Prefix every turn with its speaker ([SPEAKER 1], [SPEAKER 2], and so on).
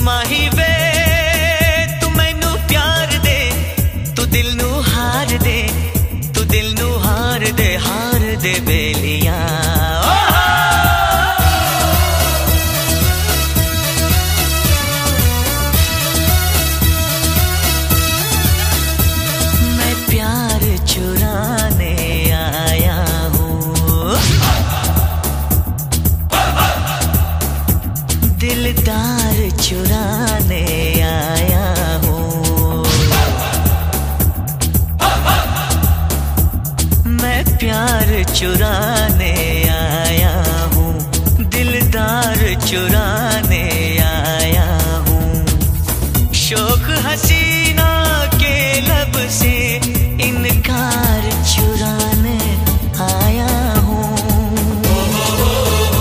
[SPEAKER 1] माही वे तू मैनू प्यार दे, तू दिल नू हार दे, तू दिल नू हार दे बेलियां। मैं प्यार चुराने आया हूँ, दिलदार चुराने आया हूँ। मैं प्यार चुराने आया हूँ, दिलदार चुराने